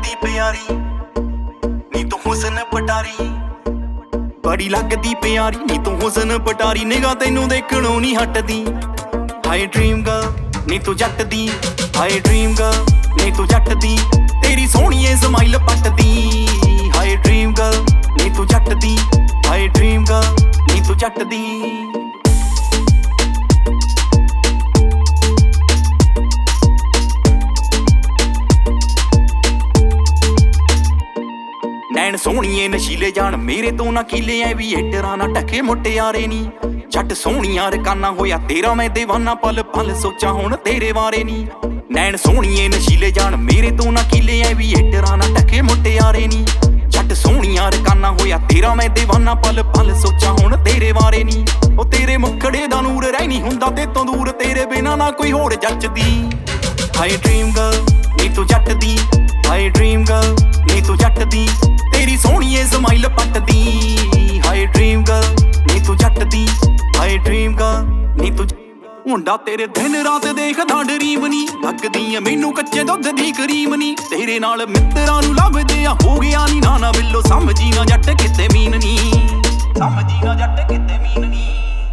लगदी प्यारी नी तू हुस्न पटारी, बड़ी लगदी प्यारी नी तू हुस्न पटारी, निगाह तैनू देखणों नहीं हटदी। हाय ड्रीम गर्ल नी तू जट दी, हाय ड्रीम गर्ल नी तू जट दी, तेरी सोहणीए स्माइल पटदी। हाय ड्रीम गर्ल नी तू जट दी, हाय ड्रीम गर्ल नी तू जट दी। नैन सोहणीए नशीले जान मेरे तो ना कीले ऐ भी हेटरां ना ढके मुटियारे नी, जट सोहणिया रकाना होया तेरा मैं दीवाना, पल पल सोचा हुण तेरे बारे नी। नैन सोहणीए नशीले जान मेरे तो ना कीले ऐ भी हेटरां ना ढके मुटियारे नी, जट सोहणिया रकाना होया तेरा मैं दीवाना, पल पल सोचा हुण तेरे बारे नी। ओ तेरे मुखड़े दा नूर रह नहीं हुंदा ते तों दूर, तेरे बिना ना कोई होर जचदी। हाय ड्रीम गर्ल नी तू जट दी, हाय ड्रीम गर्ल नी तू जट दी, तेरी सोहणीए स्माइल पटदी। हाय ड्रीम गर्ल नी तू जट दी, हाय ड्रीम गर्ल नी तू मुंडा तेरे दिन रात देखदा ड्रीम नी, लगदी ऐ मैनू कच्चे दुध दी करीम नी, तेरे नाल मित्तरां नू लभदे आ हो गया नी ना बिल्लो, समझी ना जट किते मीन नी, समझी ना जट किते मीन नी।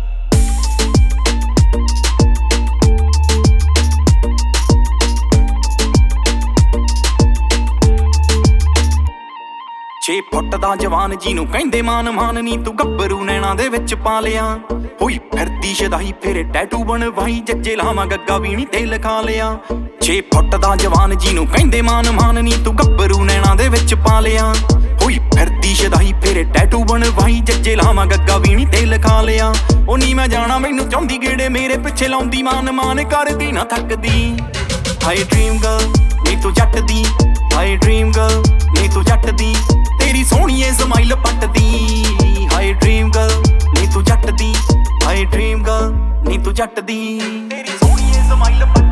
छे फुट दा जवान जीनू कहंदे मान मान नी, तू गब्बरू नैना दे विच पा लिया, होई फिरदी शदाई फिर टैटू बनवाई, जज्जे लावां गग्गा भी नी ते लिखा लिया। 6 फुट दा जवान जीनू कहंदे मान मान नी, तू गब्बरू नैना दे विच पा लिया, होई फिरदी शदाई फिर टैटू बनवाई, जज्जे लावां गग्गा भी नी ते लिखा लिया। ओ नी मैं जाना मैनू चाहुंदी गेड़े मेरे पिछे लाउंदी, मान मान करदी ना थकदी। हाय ड्रीम गर्ल नी तू जट दी, हाय ड्रीम गर्ल नी तू जट दी, तेरी सोहणीए स्माइल पटदी। हाय ड्रीम गर्ल नी तू जट दी, हाय ड्रीम गर्ल नी तू जट दी, तेरी सोहणीए स्माइल